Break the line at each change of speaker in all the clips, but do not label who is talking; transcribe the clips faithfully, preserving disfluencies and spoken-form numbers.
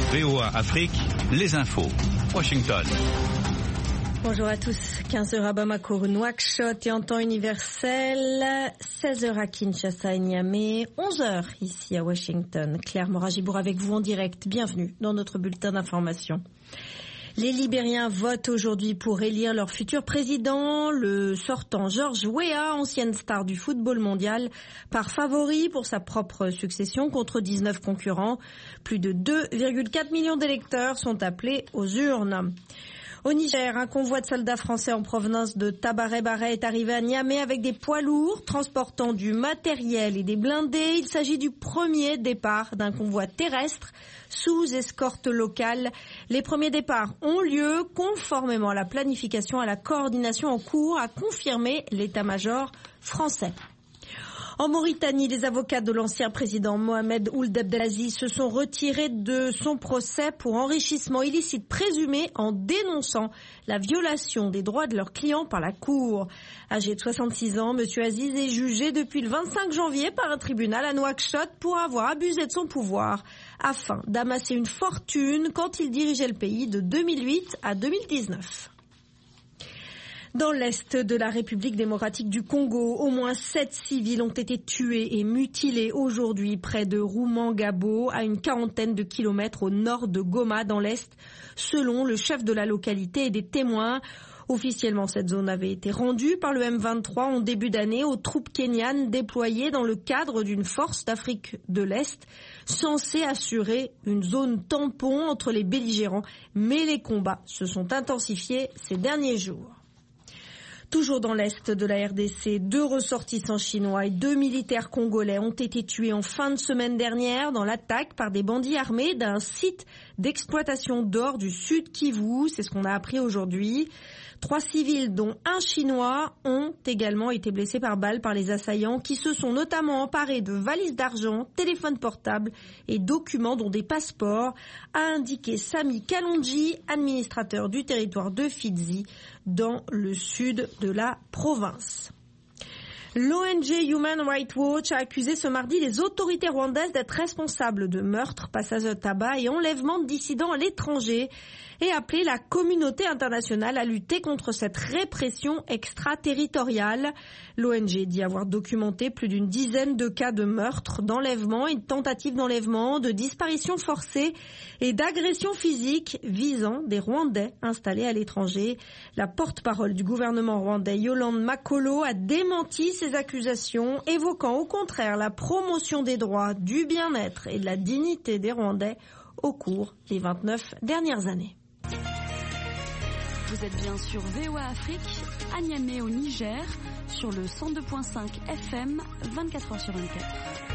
V O A Afrique, les infos. Washington.
Bonjour à tous. quinze heures à Bamako, Nouakchott et en temps universel, seize heures à Kinshasa et Niamey, onze heures ici à Washington. Claire Moragibour avec vous en direct. Bienvenue dans notre bulletin d'information. Les Libériens votent aujourd'hui pour élire leur futur président. Le sortant George Weah, ancienne star du football mondial, part favori pour sa propre succession contre dix-neuf concurrents. Plus de deux virgule quatre millions d'électeurs sont appelés aux urnes. Au Niger, un convoi de soldats français en provenance de Tabaré-Baré est arrivé à Niamey avec des poids lourds transportant du matériel et des blindés. Il s'agit du premier départ d'un convoi terrestre sous escorte locale. Les premiers départs ont lieu conformément à la planification et à la coordination en cours, a confirmé l'état-major français. En Mauritanie, les avocats de l'ancien président Mohamed Ould Abdelaziz se sont retirés de son procès pour enrichissement illicite présumé en dénonçant la violation des droits de leurs clients par la Cour. Âgé de soixante-six ans, M. Aziz est jugé depuis le vingt-cinq janvier par un tribunal à Nouakchott pour avoir abusé de son pouvoir afin d'amasser une fortune quand il dirigeait le pays de deux mille huit à deux mille dix-neuf. Dans l'est de la République démocratique du Congo, au moins sept civils ont été tués et mutilés aujourd'hui près de Rumangabo, à une quarantaine de kilomètres au nord de Goma, dans l'est, selon le chef de la localité et des témoins. Officiellement, cette zone avait été rendue par le M vingt-trois en début d'année aux troupes kenyanes déployées dans le cadre d'une force d'Afrique de l'Est, censée assurer une zone tampon entre les belligérants. Mais les combats se sont intensifiés ces derniers jours. Toujours dans l'est de la R D C, deux ressortissants chinois et deux militaires congolais ont été tués en fin de semaine dernière dans l'attaque par des bandits armés d'un site d'exploitation d'or du sud Kivu. C'est ce qu'on a appris aujourd'hui. Trois civils, dont un chinois, ont également été blessés par balles par les assaillants qui se sont notamment emparés de valises d'argent, téléphones portables et documents dont des passeports, a indiqué Sami Kalonji, administrateur du territoire de Fizi, dans le sud de la province. L'O N G Human Rights Watch a accusé ce mardi les autorités rwandaises d'être responsables de meurtres, passages de tabac et enlèvements de dissidents à l'étranger et appelé la communauté internationale à lutter contre cette répression extraterritoriale. L'O N G dit avoir documenté plus d'une dizaine de cas de meurtres, d'enlèvements et de tentatives d'enlèvement, de disparitions forcées et d'agressions physiques visant des Rwandais installés à l'étranger. La porte-parole du gouvernement rwandais, Yolande Makolo, a démenti ces accusations, évoquant au contraire la promotion des droits, du bien-être et de la dignité des Rwandais au cours des vingt-neuf dernières années.
Vous êtes bien sur V O A Afrique, à Niamey au Niger, sur le cent deux virgule cinq F M, vingt-quatre heures sur vingt-quatre.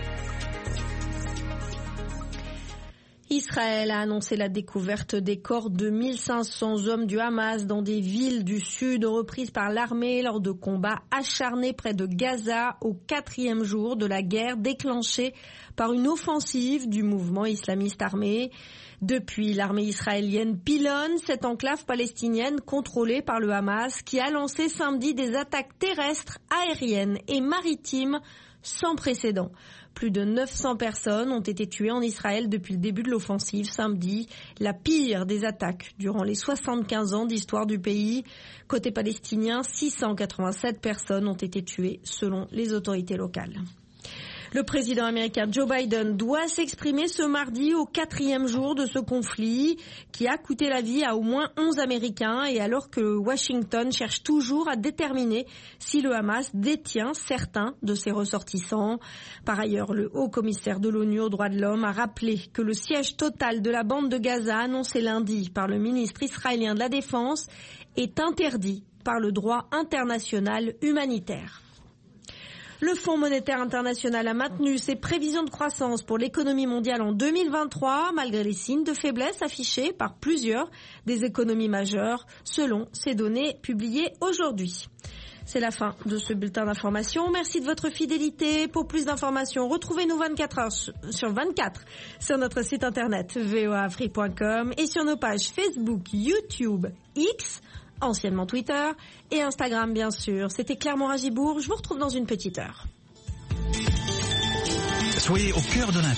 Israël a annoncé la découverte des corps de mille cinq cents hommes du Hamas dans des villes du sud reprises par l'armée lors de combats acharnés près de Gaza au quatrième jour de la guerre déclenchée par une offensive du mouvement islamiste armé. Depuis, l'armée israélienne pilonne cette enclave palestinienne contrôlée par le Hamas qui a lancé samedi des attaques terrestres, aériennes et maritimes sans précédent. Plus de neuf cents personnes ont été tuées en Israël depuis le début de l'offensive samedi, la pire des attaques durant les soixante-quinze ans d'histoire du pays. Côté palestinien, six cent quatre-vingt-sept personnes ont été tuées selon les autorités locales. Le président américain Joe Biden doit s'exprimer ce mardi au quatrième jour de ce conflit qui a coûté la vie à au moins onze Américains et alors que Washington cherche toujours à déterminer si le Hamas détient certains de ses ressortissants. Par ailleurs, le haut commissaire de l'ONU aux droits de l'homme a rappelé que le siège total de la bande de Gaza annoncé lundi par le ministre israélien de la Défense est interdit par le droit international humanitaire. Le Fonds monétaire international a maintenu ses prévisions de croissance pour l'économie mondiale en deux mille vingt-trois, malgré les signes de faiblesse affichés par plusieurs des économies majeures, selon ces données publiées aujourd'hui. C'est la fin de ce bulletin d'information. Merci de votre fidélité. Pour plus d'informations, retrouvez-nous vingt-quatre heures sur vingt-quatre sur notre site internet v o a afrique point com et sur nos pages Facebook, YouTube, X, anciennement Twitter, et Instagram bien sûr. C'était Claire Moragibour, je vous retrouve dans une petite heure.
Soyez au cœur de l'info.